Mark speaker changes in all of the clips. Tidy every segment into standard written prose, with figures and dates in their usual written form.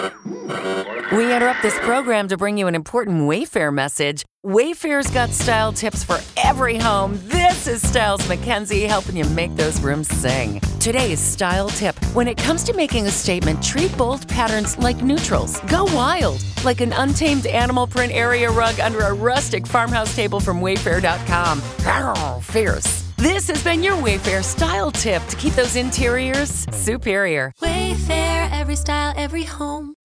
Speaker 1: We interrupt this program to bring you an important Wayfair message. Wayfair's got style tips for every home. This is Styles McKenzie helping you make those rooms sing. Today's style tip. When it comes to making a statement, treat bold patterns like neutrals. Go wild, like an untamed animal print area rug under a rustic farmhouse table from Wayfair.com. Arr, fierce. This has been your Wayfair style tip to keep those interiors superior.
Speaker 2: Wayfair, every style, every home.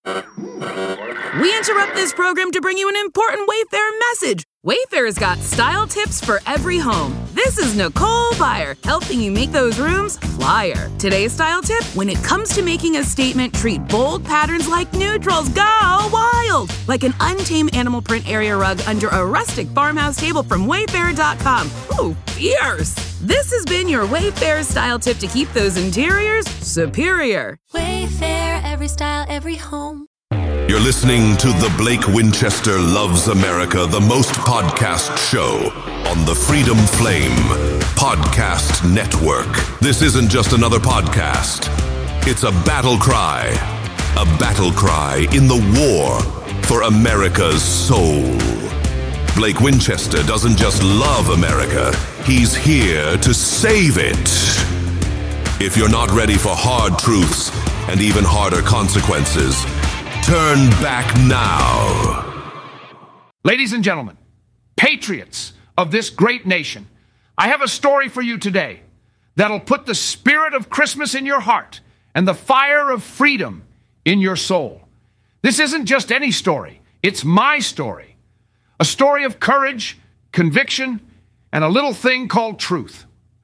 Speaker 3: We interrupt this program to bring you an important Wayfair message. Wayfair's got style tips for every home. This is Nicole Byer, helping you make those rooms flyer. Today's style tip, when it comes to making a statement, treat bold patterns like neutrals. Go wild! Like an untamed animal print area rug under a rustic farmhouse table from Wayfair.com. Ooh, fierce! This has been your Wayfair style tip to keep those interiors superior.
Speaker 2: Wayfair, every style, every home.
Speaker 4: You're listening to The Blake Winchester Loves America, the most podcast show on the Freedom Flame Podcast Network. This isn't just another podcast. It's a battle cry. A battle cry in the war for America's soul. Blake Winchester doesn't just love America. He's here to save it. If you're not ready for hard truths and even harder consequences, turn back now.
Speaker 5: Ladies and gentlemen, patriots of this great nation, I have a story for you today that'll put the spirit of Christmas in your heart and the fire of freedom in your soul. This isn't just any story. It's my story. A story of courage, conviction, and a little thing called truth.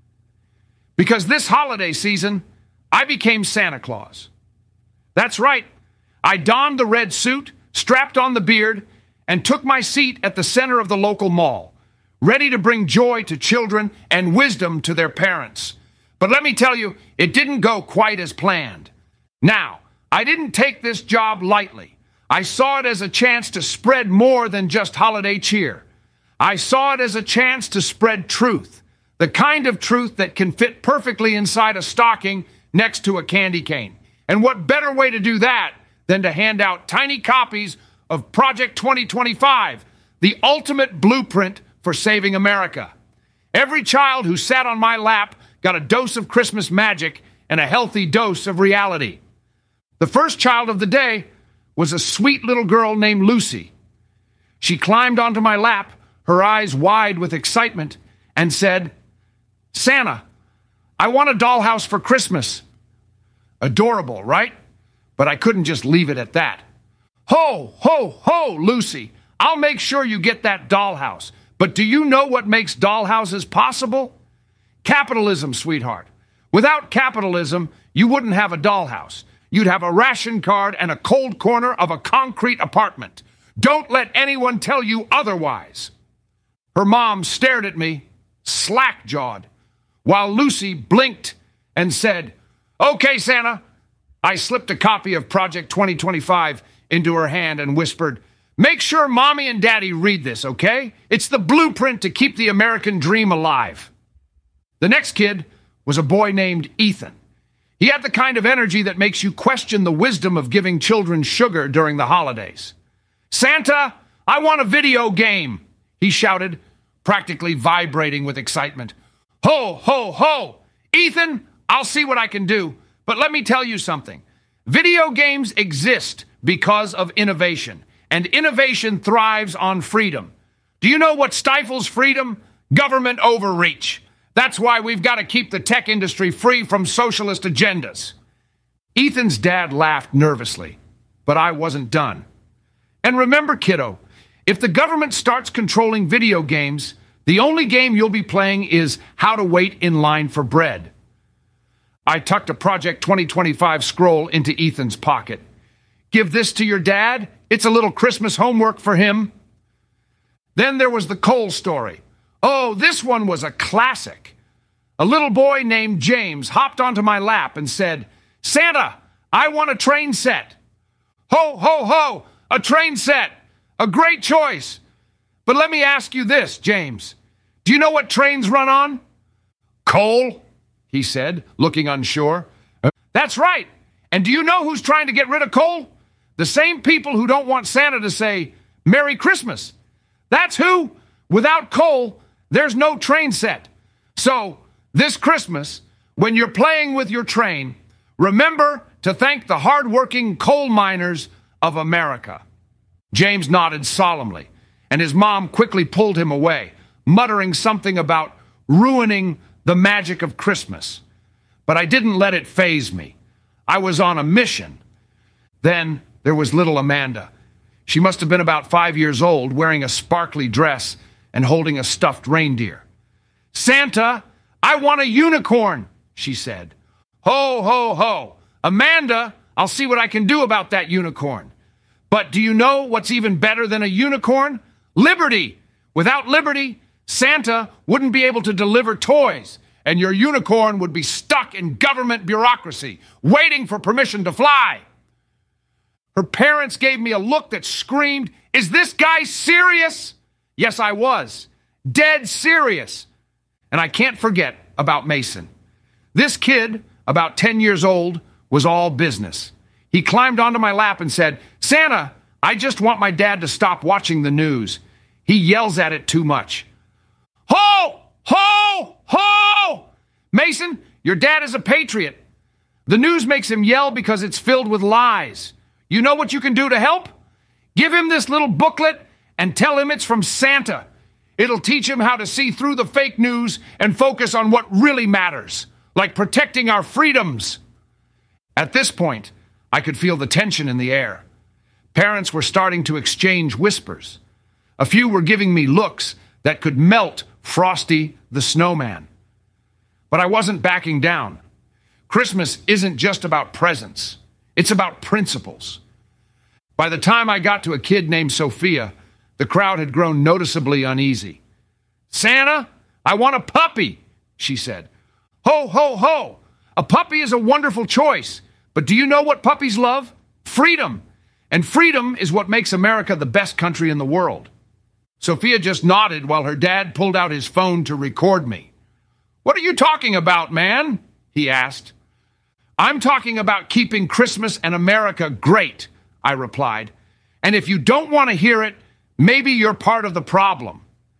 Speaker 5: Because this holiday season, I became Santa Claus. That's right. I donned the red suit, strapped on the beard, and took my seat at the center of the local mall, ready to bring joy to children and wisdom to their parents. But let me tell you, it didn't go quite as planned. Now, I didn't take this job lightly. I saw it as a chance to spread more than just holiday cheer. I saw it as a chance to spread truth, the kind of truth that can fit perfectly inside a stocking next to a candy cane. And what better way to do that than to hand out tiny copies of Project 2025, the ultimate blueprint for saving America. Every child who sat on my lap got a dose of Christmas magic and a healthy dose of reality. The first child of the day was a sweet little girl named Lucy. She climbed onto my lap, her eyes wide with excitement, and said, "Santa, I want a dollhouse for Christmas." Adorable, right? But I couldn't just leave it at that. Ho, ho, ho, Lucy. I'll make sure you get that dollhouse. But do you know what makes dollhouses possible? Capitalism, sweetheart. Without capitalism, you wouldn't have a dollhouse. You'd have a ration card and a cold corner of a concrete apartment. Don't let anyone tell you otherwise. Her mom stared at me, slack-jawed, while Lucy blinked and said, "Okay, Santa." I slipped a copy of Project 2025 into her hand and whispered, "Make sure Mommy and Daddy read this, okay? It's the blueprint to keep the American dream alive." The next kid was a boy named Ethan. He had the kind of energy that makes you question the wisdom of giving children sugar during the holidays. "Santa, I want a video game," he shouted, practically vibrating with excitement. "Ho, ho, ho! Ethan, I'll see what I can do. But let me tell you something. Video games exist because of innovation, and innovation thrives on freedom. Do you know what stifles freedom? Government overreach. That's why we've got to keep the tech industry free from socialist agendas." Ethan's dad laughed nervously, but I wasn't done. "And remember, kiddo, if the government starts controlling video games, the only game you'll be playing is how to wait in line for bread." I tucked a Project 2025 scroll into Ethan's pocket. "Give this to your dad. It's a little Christmas homework for him." Then there was the coal story. Oh, this one was a classic. A little boy named James hopped onto my lap and said, "Santa, I want a train set." "Ho, ho, ho, a train set. A great choice. But let me ask you this, James. Do you know what trains run on?" "Coal," he said, looking unsure. "That's right. And do you know who's trying to get rid of coal? The same people who don't want Santa to say, Merry Christmas. That's who. Without coal, there's no train set. So, this Christmas, when you're playing with your train, remember to thank the hardworking coal miners of America. James nodded solemnly, and his mom quickly pulled him away, muttering something about ruining the magic of Christmas. But I didn't let it faze me. I was on a mission. Then there was little Amanda. She must have been about 5 years old, wearing a sparkly dress and holding a stuffed reindeer. Santa, I want a unicorn, she said. Ho, ho, ho. Amanda, I'll see what I can do about that unicorn. But do you know what's even better than a unicorn? Liberty. Without liberty, Santa wouldn't be able to deliver toys, and your unicorn would be stuck in government bureaucracy, waiting for permission to fly. Her parents gave me a look that screamed, is this guy serious? Yes, I was. Dead serious. And I can't forget about Mason. This kid, about 10 years old, was all business. He climbed onto my lap and said, Santa, I just want my dad to stop watching the news. He yells at it too much. Ho! Ho! Ho! Mason, your dad is a patriot. The news makes him yell because it's filled with lies. You know what you can do to help? Give him this little booklet and tell him it's from Santa. It'll teach him how to see through the fake news and focus on what really matters, like protecting our freedoms. At this point, I could feel the tension in the air. Parents were starting to exchange whispers. A few were giving me looks that could melt Frosty the Snowman. But I wasn't backing down. Christmas isn't just about presents. It's about principles. By the time I got to a kid named Sophia, the crowd had grown noticeably uneasy. Santa, I want a puppy, she said. Ho, ho, ho. A puppy is a wonderful choice. But do you know what puppies love? Freedom. And freedom is what makes America the best country in the world. Sophia just nodded while her dad pulled out his phone to record me. What are you talking about, man? He asked. I'm talking about keeping Christmas and America great, I replied. And if you don't want to hear it, maybe you're part of the problem.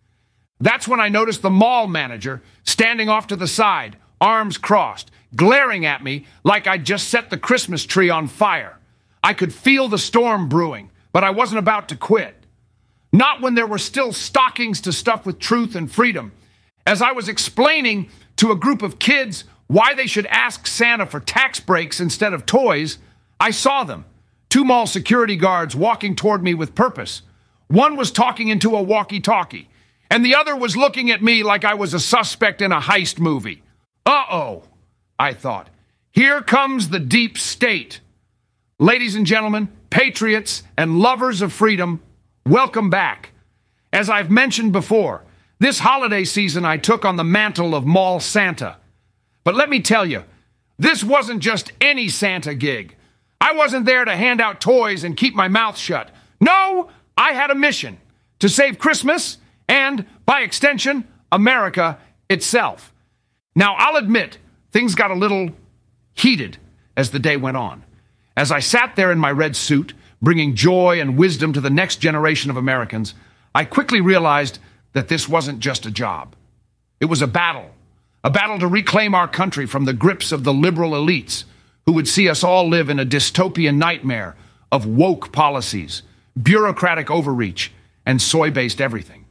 Speaker 5: That's when I noticed the mall manager standing off to the side, arms crossed, glaring at me like I'd just set the Christmas tree on fire. I could feel the storm brewing, but I wasn't about to quit. Not when there were still stockings to stuff with truth and freedom. As I was explaining to a group of kids why they should ask Santa for tax breaks instead of toys, I saw them. 2 mall security guards walking toward me with purpose. One was talking into a walkie-talkie, and the other was looking at me like I was a suspect in a heist movie. Uh-oh, I thought. Here comes the deep state. Ladies and gentlemen, patriots and lovers of freedom, welcome back. As I've mentioned before, this holiday season I took on the mantle of Mall Santa. But let me tell you, this wasn't just any Santa gig. I wasn't there to hand out toys and keep my mouth shut. No, I had a mission to save Christmas and, by extension, America itself. Now, I'll admit, things got a little heated as the day went on. As I sat there in my red suit, bringing joy and wisdom to the next generation of Americans, I quickly realized that this wasn't just a job. It was a battle to reclaim our country from the grips of the liberal elites who would see us all live in a dystopian nightmare of woke policies, bureaucratic overreach, and soy-based everything.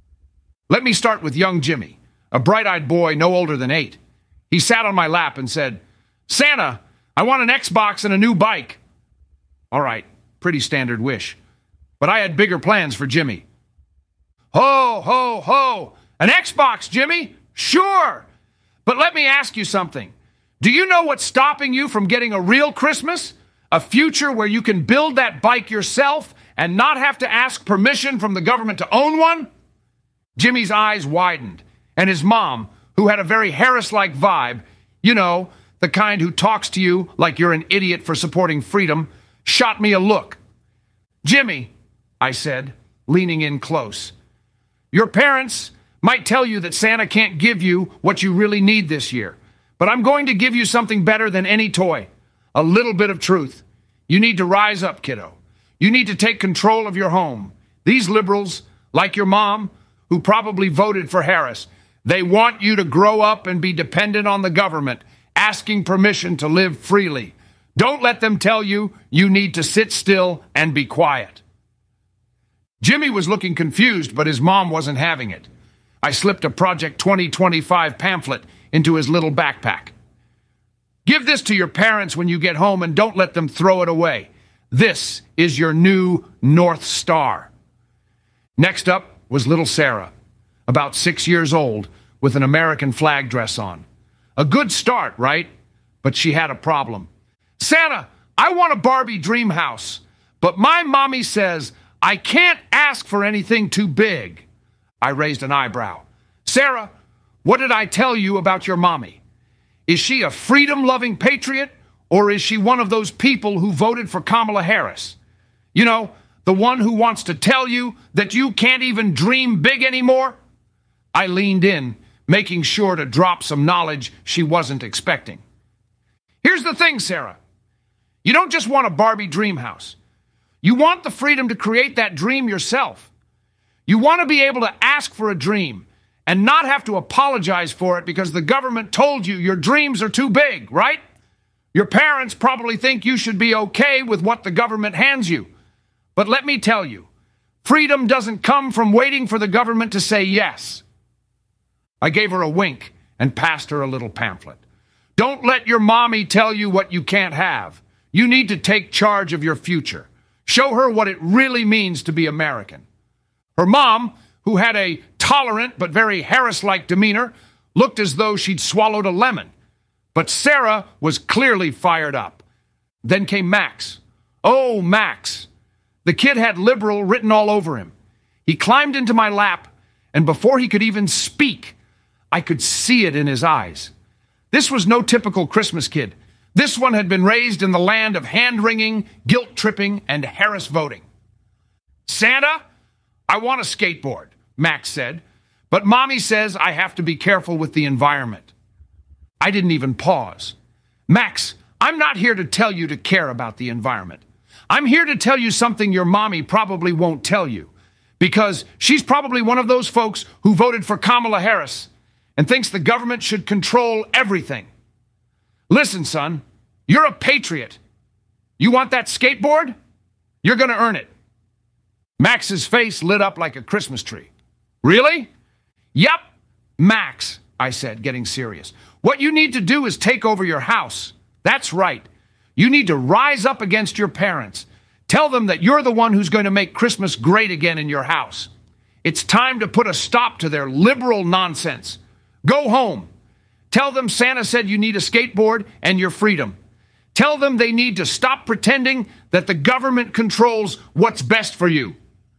Speaker 5: Let me start with young Jimmy, a bright-eyed boy no older than 8. He sat on my lap and said, Santa, I want an Xbox and a new bike. All right, pretty standard wish. But I had bigger plans for Jimmy. Ho, ho, ho! An Xbox, Jimmy? Sure! But let me ask you something. Do you know what's stopping you from getting a real Christmas? A future where you can build that bike yourself and not have to ask permission from the government to own one? Jimmy's eyes widened, and his mom, who had a very Harris-like vibe, you know, the kind who talks to you like you're an idiot for supporting freedom, shot me a look. Jimmy, I said, leaning in close, your parents might tell you that Santa can't give you what you really need this year, but I'm going to give you something better than any toy, a little bit of truth. You need to rise up, kiddo. You need to take control of your home. These liberals, like your mom, who probably voted for Harris, they want you to grow up and be dependent on the government, asking permission to live freely. Don't let them tell you you need to sit still and be quiet. Jimmy was looking confused, but his mom wasn't having it. I slipped a Project 2025 pamphlet into his little backpack. Give this to your parents when you get home and don't let them throw it away. This is your new North Star. Next up was little Sarah, about 6 years old, with an American flag dress on. A good start, right? But she had a problem. Santa, I want a Barbie dream house, but my mommy says I can't ask for anything too big. I raised an eyebrow. Sarah, what did I tell you about your mommy? Is she a freedom-loving patriot, or is she one of those people who voted for Kamala Harris? You know, the one who wants to tell you that you can't even dream big anymore? I leaned in, making sure to drop some knowledge she wasn't expecting. Here's the thing, Sarah. You don't just want a Barbie dream house. You want the freedom to create that dream yourself. You want to be able to ask for a dream and not have to apologize for it because the government told you your dreams are too big, right? Your parents probably think you should be okay with what the government hands you. But let me tell you, freedom doesn't come from waiting for the government to say yes. I gave her a wink and passed her a little pamphlet. Don't let your mommy tell you what you can't have. You need to take charge of your future. Show her what it really means to be American. Her mom, who had a tolerant but very Harris-like demeanor, looked as though she'd swallowed a lemon. But Sarah was clearly fired up. Then came Max. Oh, Max. The kid had liberal written all over him. He climbed into my lap, and before he could even speak, I could see it in his eyes. This was no typical Christmas kid. This one had been raised in the land of hand-wringing, guilt-tripping, and Harris voting. Santa, I want a skateboard, Max said, but Mommy says I have to be careful with the environment. I didn't even pause. Max, I'm not here to tell you to care about the environment. I'm here to tell you something your mommy probably won't tell you, because she's probably one of those folks who voted for Kamala Harris and thinks the government should control everything. Listen, son, you're a patriot. You want that skateboard? You're going to earn it. Max's face lit up like a Christmas tree. Really? Yep, Max, I said, getting serious. What you need to do is take over your house. That's right. You need to rise up against your parents. Tell them that you're the one who's going to make Christmas great again in your house. It's time to put a stop to their liberal nonsense. Go home. Tell them Santa said you need a skateboard and your freedom. Tell them they need to stop pretending that the government controls what's best for you.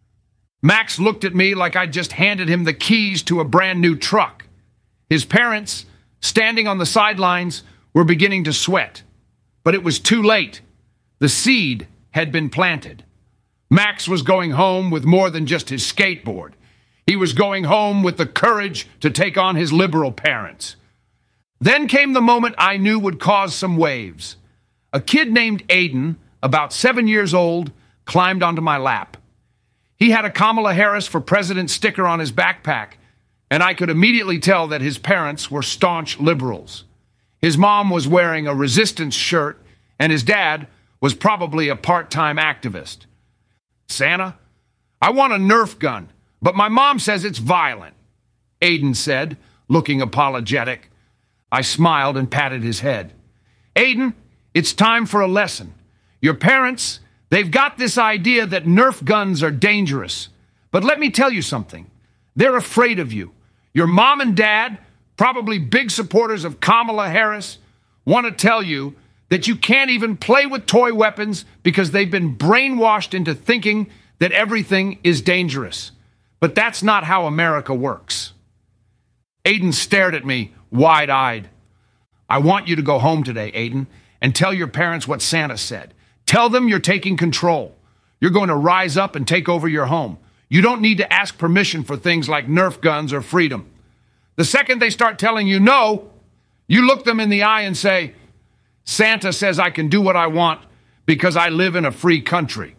Speaker 5: Max looked at me like I'd just handed him the keys to a brand new truck. His parents, standing on the sidelines, were beginning to sweat. But it was too late. The seed had been planted. Max was going home with more than just his skateboard. He was going home with the courage to take on his liberal parents. Then came the moment I knew would cause some waves. A kid named Aiden, about 7 years old, climbed onto my lap. He had a Kamala Harris for President sticker on his backpack, and I could immediately tell that his parents were staunch liberals. His mom was wearing a resistance shirt, and his dad was probably a part-time activist. Santa, I want a Nerf gun, but my mom says it's violent, Aiden said, looking apologetic. I smiled and patted his head. Aiden, it's time for a lesson. Your parents, they've got this idea that Nerf guns are dangerous. But let me tell you something. They're afraid of you. Your mom and dad, probably big supporters of Kamala Harris, want to tell you that you can't even play with toy weapons because they've been brainwashed into thinking that everything is dangerous. But that's not how America works. Aiden stared at me, wide-eyed. I want you to go home today, Aiden, and tell your parents what Santa said. Tell them you're taking control. You're going to rise up and take over your home. You don't need to ask permission for things like Nerf guns or freedom. The second they start telling you no, you look them in the eye and say, Santa says I can do what I want because I live in a free country.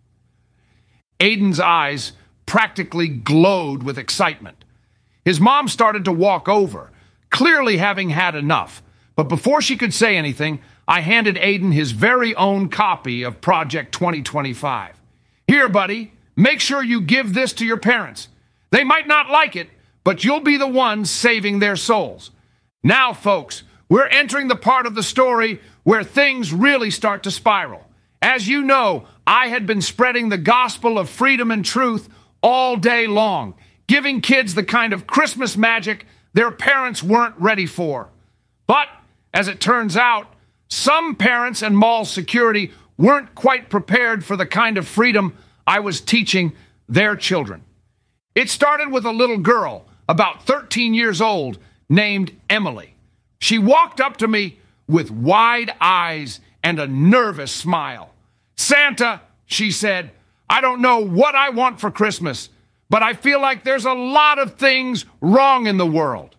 Speaker 5: Aiden's eyes practically glowed with excitement. His mom started to walk over, clearly having had enough. But before she could say anything, I handed Aiden his very own copy of Project 2025. Here, buddy, make sure you give this to your parents. They might not like it, but you'll be the ones saving their souls. Now, folks, we're entering the part of the story where things really start to spiral. As you know, I had been spreading the gospel of freedom and truth all day long, giving kids the kind of Christmas magic their parents weren't ready for. But, as it turns out, some parents and mall security weren't quite prepared for the kind of freedom I was teaching their children. It started with a little girl, about 13 years old, named Emily. She walked up to me with wide eyes and a nervous smile. "Santa," she said, "I don't know what I want for Christmas, but I feel like there's a lot of things wrong in the world."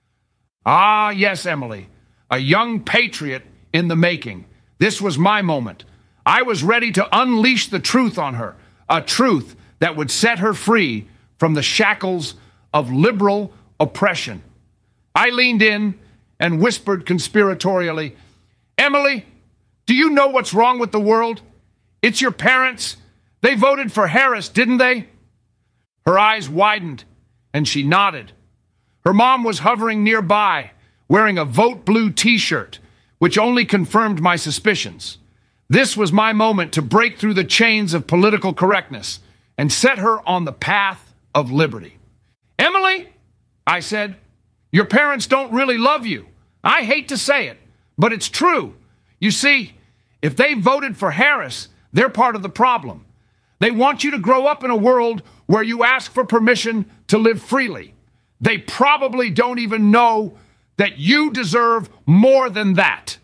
Speaker 5: Ah, yes, Emily, a young patriot in the making. This was my moment. I was ready to unleash the truth on her, a truth that would set her free from the shackles of liberal oppression. I leaned in and whispered conspiratorially, "Emily, do you know what's wrong with the world? It's your parents. They voted for Harris, didn't they?" Her eyes widened, and she nodded. Her mom was hovering nearby, wearing a Vote Blue t-shirt, which only confirmed my suspicions. This was my moment to break through the chains of political correctness and set her on the path of liberty. "Emily," I said, "your parents don't really love you. I hate to say it, but it's true. You see, if they voted for Harris, they're part of the problem. They want you to grow up in a world where you ask for permission to live freely. They probably don't even know that you deserve more than that."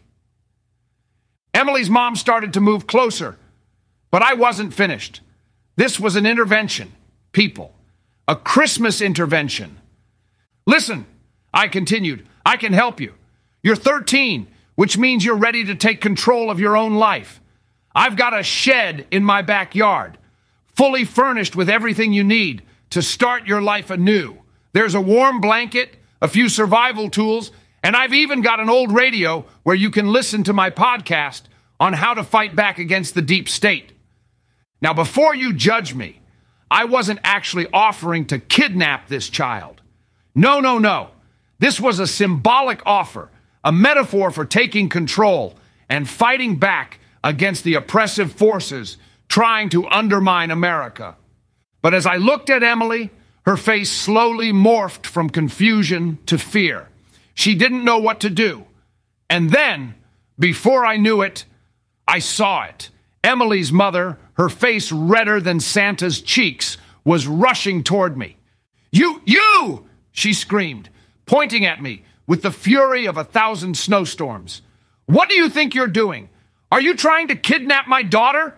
Speaker 5: Emily's mom started to move closer, but I wasn't finished. This was an intervention, people, a Christmas intervention. "Listen," I continued, "I can help you. You're 13, which means you're ready to take control of your own life. I've got a shed in my backyard, fully furnished with everything you need to start your life anew. There's a warm blanket, a few survival tools, and I've even got an old radio where you can listen to my podcast on how to fight back against the deep state." Now, before you judge me, I wasn't actually offering to kidnap this child. No. This was a symbolic offer, a metaphor for taking control and fighting back against the oppressive forces trying to undermine America. But as I looked at Emily, her face slowly morphed from confusion to fear. She didn't know what to do. And then, before I knew it, I saw it. Emily's mother, her face redder than Santa's cheeks, was rushing toward me. You! She screamed, pointing at me with the fury of 1,000 snowstorms. "What do you think you're doing? Are you trying to kidnap my daughter?"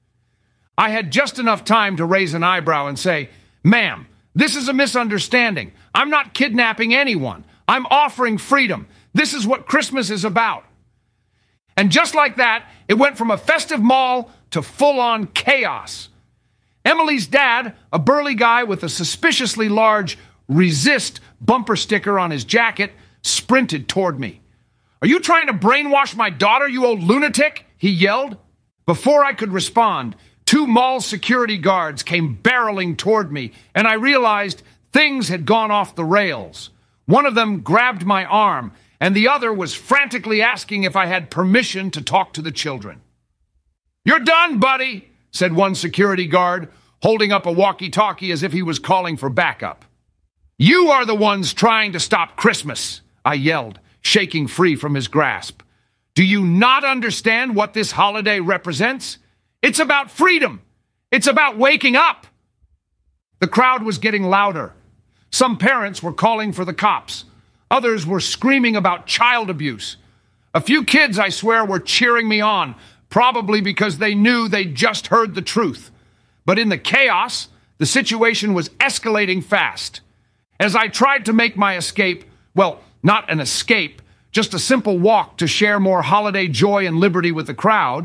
Speaker 5: I had just enough time to raise an eyebrow and say, "Ma'am, this is a misunderstanding. I'm not kidnapping anyone. I'm offering freedom. This is what Christmas is about." And just like that, it went from a festive mall to full-on chaos. Emily's dad, a burly guy with a suspiciously large "Resist" bumper sticker on his jacket, sprinted toward me. "Are you trying to brainwash my daughter, you old lunatic?" he yelled. Before I could respond, 2 mall security guards came barreling toward me, and I realized things had gone off the rails. One of them grabbed my arm, and the other was frantically asking if I had permission to talk to the children. "You're done, buddy," said one security guard, holding up a walkie-talkie as if he was calling for backup. "You are the ones trying to stop Christmas," I yelled, shaking free from his grasp. "Do you not understand what this holiday represents? It's about freedom. It's about waking up." The crowd was getting louder. Some parents were calling for the cops. Others were screaming about child abuse. A few kids, I swear, were cheering me on, probably because they knew they'd just heard the truth. But in the chaos, the situation was escalating fast. As I tried to make my escape, well, not an escape, just a simple walk to share more holiday joy and liberty with the crowd,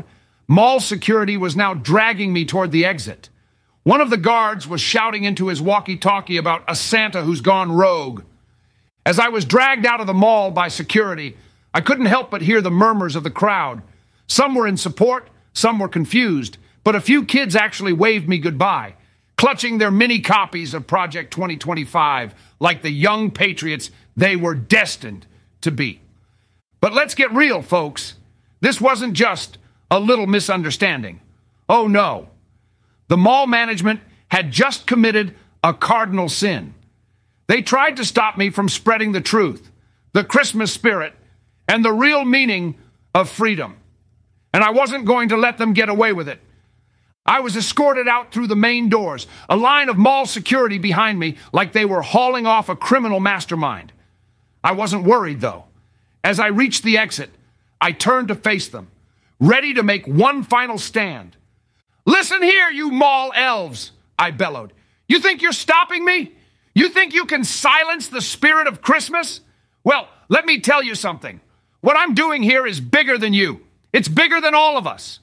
Speaker 5: Mall security was now dragging me toward the exit. One of the guards was shouting into his walkie-talkie about a Santa who's gone rogue. As I was dragged out of the mall by security, I couldn't help but hear the murmurs of the crowd. Some were in support, some were confused, but a few kids actually waved me goodbye, clutching their mini copies of Project 2025 like the young patriots they were destined to be. But let's get real, folks. This wasn't just a little misunderstanding. Oh no. The mall management had just committed a cardinal sin. They tried to stop me from spreading the truth, the Christmas spirit, and the real meaning of freedom. And I wasn't going to let them get away with it. I was escorted out through the main doors, a line of mall security behind me like they were hauling off a criminal mastermind. I wasn't worried, though. As I reached the exit, I turned to face them, ready to make one final stand. "Listen here, you mall elves," I bellowed. "You think you're stopping me? You think you can silence the spirit of Christmas? Well, let me tell you something. What I'm doing here is bigger than you. It's bigger than all of us."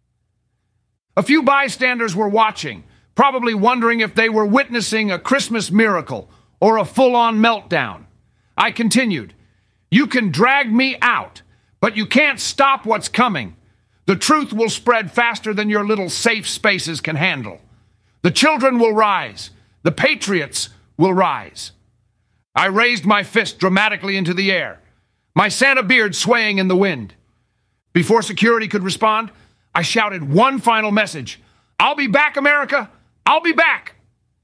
Speaker 5: A few bystanders were watching, probably wondering if they were witnessing a Christmas miracle or a full-on meltdown. I continued, "You can drag me out, but you can't stop what's coming. The truth will spread faster than your little safe spaces can handle. The children will rise. The patriots will rise." I raised my fist dramatically into the air, my Santa beard swaying in the wind. Before security could respond, I shouted one final message. "I'll be back, America. I'll be back."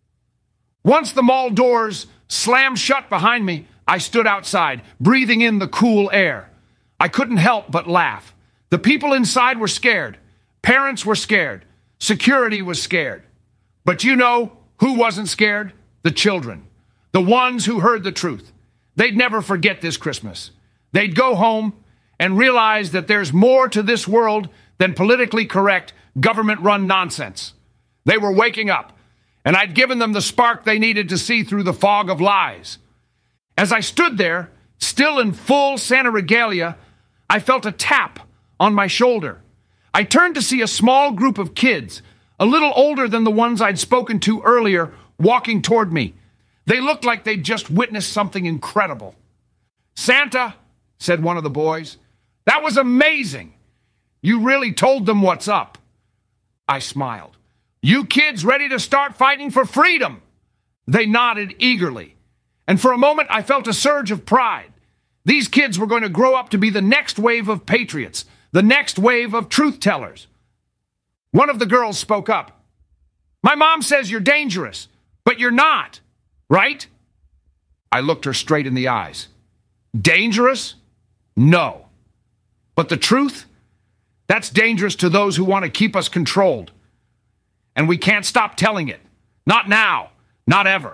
Speaker 5: Once the mall doors slammed shut behind me, I stood outside, breathing in the cool air. I couldn't help but laugh. The people inside were scared. Parents were scared. Security was scared. But you know who wasn't scared? The children. The ones who heard the truth. They'd never forget this Christmas. They'd go home and realize that there's more to this world than politically correct, government-run nonsense. They were waking up, and I'd given them the spark they needed to see through the fog of lies. As I stood there, still in full Santa regalia, I felt a tap on my shoulder. I turned to see a small group of kids, a little older than the ones I'd spoken to earlier, walking toward me. They looked like they'd just witnessed something incredible. "Santa," said one of the boys, "that was amazing. You really told them what's up." I smiled. "You kids ready to start fighting for freedom?" They nodded eagerly. And for a moment, I felt a surge of pride. These kids were going to grow up to be the next wave of patriots, the next wave of truth-tellers. One of the girls spoke up. "My mom says you're dangerous, but you're not, right?" I looked her straight in the eyes. "Dangerous? No. But the truth? That's dangerous to those who want to keep us controlled. And we can't stop telling it. Not now. Not ever."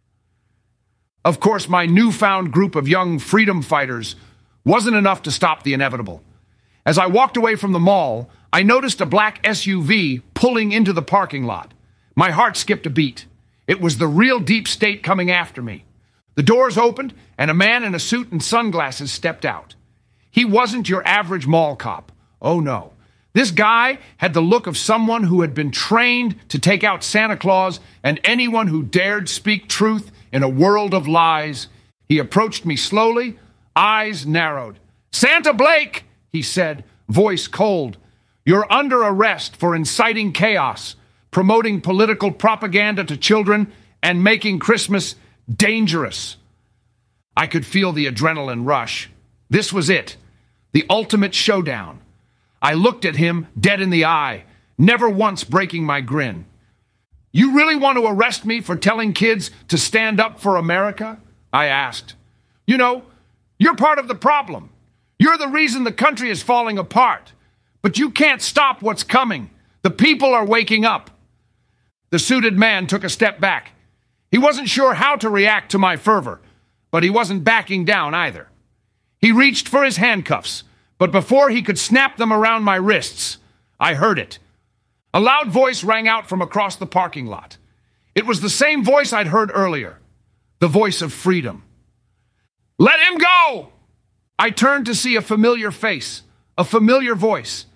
Speaker 5: Of course, my newfound group of young freedom fighters wasn't enough to stop the inevitable. As I walked away from the mall, I noticed a black SUV pulling into the parking lot. My heart skipped a beat. It was the real deep state coming after me. The doors opened, and a man in a suit and sunglasses stepped out. He wasn't your average mall cop. Oh, no. This guy had the look of someone who had been trained to take out Santa Claus and anyone who dared speak truth in a world of lies. He approached me slowly, eyes narrowed. "Santa Blake," he said, voice cold, "you're under arrest for inciting chaos, promoting political propaganda to children, and making Christmas dangerous." I could feel the adrenaline rush. This was it, the ultimate showdown. I looked at him dead in the eye, never once breaking my grin. "You really want to arrest me for telling kids to stand up for America?" I asked. "You know, you're part of the problem. You're the reason the country is falling apart. But you can't stop what's coming. The people are waking up." The suited man took a step back. He wasn't sure how to react to my fervor, but he wasn't backing down either. He reached for his handcuffs, but before he could snap them around my wrists, I heard it. A loud voice rang out from across the parking lot. It was the same voice I'd heard earlier, the voice of freedom. "Let him go!" I turned to see a familiar face, a familiar voice.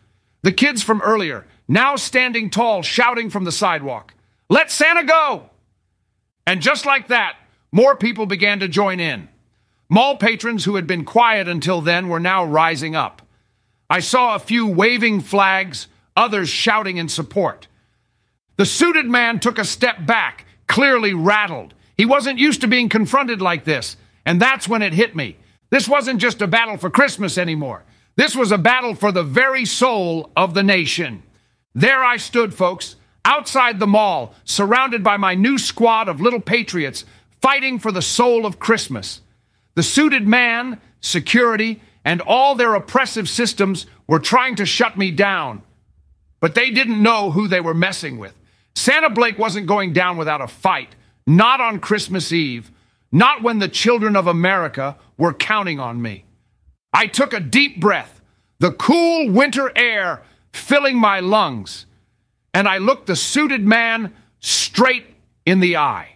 Speaker 5: The kids from earlier, now standing tall, shouting from the sidewalk, "Let Santa go!" And just like that, more people began to join in. Mall patrons who had been quiet until then were now rising up. I saw a few waving flags, others shouting in support. The suited man took a step back, clearly rattled. He wasn't used to being confronted like this, and that's when it hit me. This wasn't just a battle for Christmas anymore. This was a battle for the very soul of the nation. There I stood, folks, outside the mall, surrounded by my new squad of little patriots, fighting for the soul of Christmas. The suited man, security, and all their oppressive systems were trying to shut me down. But they didn't know who they were messing with. Santa Blake wasn't going down without a fight, not on Christmas Eve, not when the children of America were counting on me. I took a deep breath, the cool winter air filling my lungs, and I looked the suited man straight in the eye.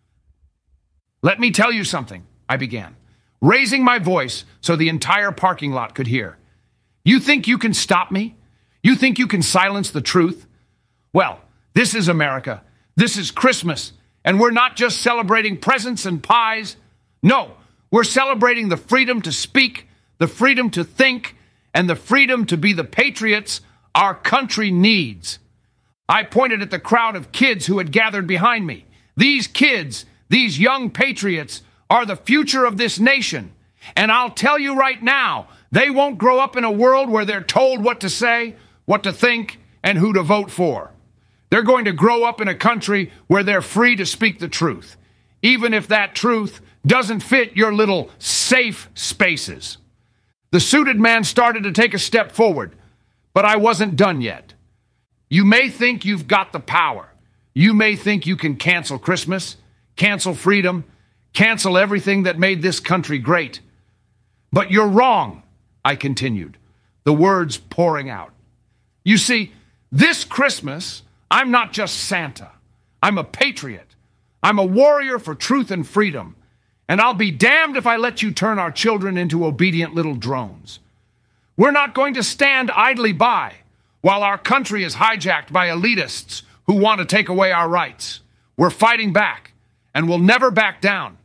Speaker 5: "Let me tell you something," I began, raising my voice so the entire parking lot could hear. "You think you can stop me? You think you can silence the truth? Well, this is America. This is Christmas. And we're not just celebrating presents and pies. No, we're celebrating the freedom to speak, the freedom to think, and the freedom to be the patriots our country needs." I pointed at the crowd of kids who had gathered behind me. These kids, these young patriots, are the future of this nation. And I'll tell you right now, they won't grow up in a world where they're told what to say, what to think, and who to vote for. They're going to grow up in a country where they're free to speak the truth, even if that truth doesn't fit your little safe spaces. The suited man started to take a step forward, but I wasn't done yet. You may think you've got the power. You may think you can cancel Christmas, cancel freedom, cancel everything that made this country great. But you're wrong, I continued, the words pouring out. You see, this Christmas, I'm not just Santa. I'm a patriot. I'm a warrior for truth and freedom. And I'll be damned if I let you turn our children into obedient little drones. We're not going to stand idly by while our country is hijacked by elitists who want to take away our rights. We're fighting back, and we'll never back down.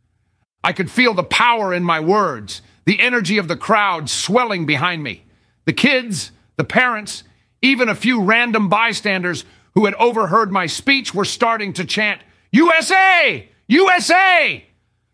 Speaker 5: I could feel the power in my words, the energy of the crowd swelling behind me. The kids, the parents, even a few random bystanders who had overheard my speech were starting to chant, "USA! USA!"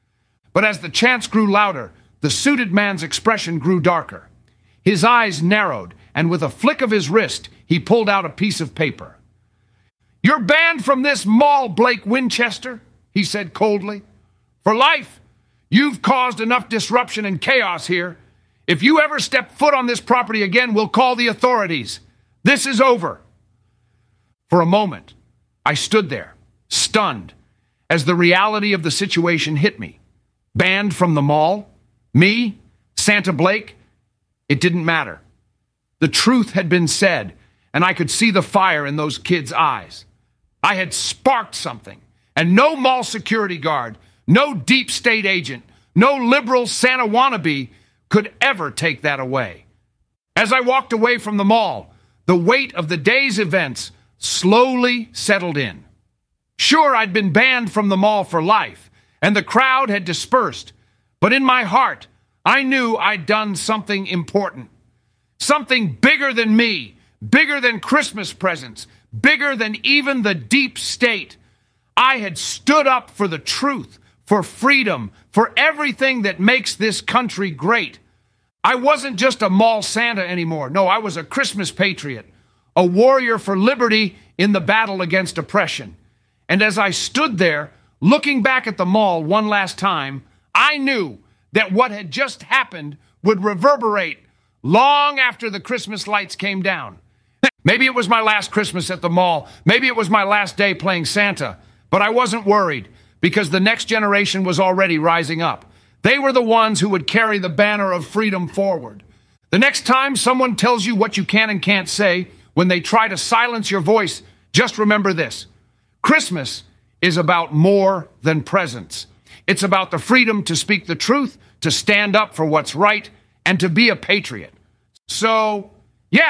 Speaker 5: But as the chants grew louder, the suited man's expression grew darker. His eyes narrowed, and with a flick of his wrist, he pulled out a piece of paper. "You're banned from this mall, Blake Winchester," he said coldly. "For life. You've caused enough disruption and chaos here. If you ever step foot on this property again, we'll call the authorities. This is over." For a moment, I stood there, stunned, as the reality of the situation hit me. Banned from the mall? Me? Santa Blake? It didn't matter. The truth had been said, and I could see the fire in those kids' eyes. I had sparked something, and no mall security guard, no deep state agent, no liberal Santa wannabe could ever take that away. As I walked away from the mall, the weight of the day's events slowly settled in. Sure, I'd been banned from the mall for life, and the crowd had dispersed, but in my heart, I knew I'd done something important. Something bigger than me, bigger than Christmas presents, bigger than even the deep state. I had stood up for the truth, for freedom, for everything that makes this country great. I wasn't just a mall Santa anymore. No, I was a Christmas patriot, a warrior for liberty in the battle against oppression. And as I stood there, looking back at the mall one last time, I knew that what had just happened would reverberate long after the Christmas lights came down. Maybe it was my last Christmas at the mall. Maybe it was my last day playing Santa. But I wasn't worried, because the next generation was already rising up. They were the ones who would carry the banner of freedom forward. The next time someone tells you what you can and can't say, when they try to silence your voice, just remember this. Christmas is about more than presents. It's about the freedom to speak the truth, to stand up for what's right, and to be a patriot. So, yeah,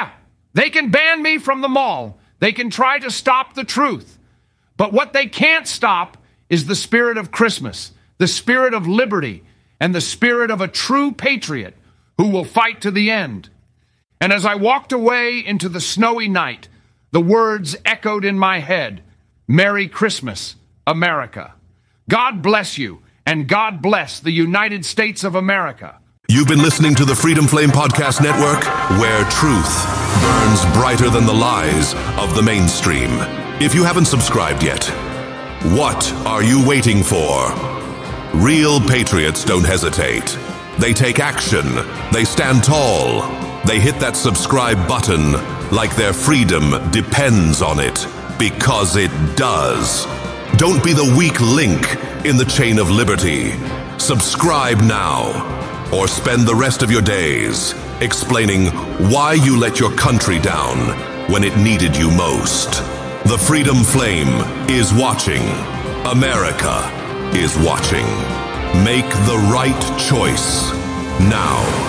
Speaker 5: They can ban me from the mall. They can try to stop the truth. But what they can't stop is the spirit of Christmas, the spirit of liberty, and the spirit of a true patriot who will fight to the end. And as I walked away into the snowy night, the words echoed in my head, "Merry Christmas, America." God bless you, and God bless the United States of America.
Speaker 4: You've been listening to the Freedom Flame Podcast Network, where truth burns brighter than the lies of the mainstream. If you haven't subscribed yet, what are you waiting for? Real patriots don't hesitate. They take action. They stand tall. They hit that subscribe button like their freedom depends on it, because it does. Don't be the weak link in the chain of liberty. Subscribe now, or spend the rest of your days explaining why you let your country down when it needed you most. The Freedom Flame is watching. America is watching. Make the right choice now.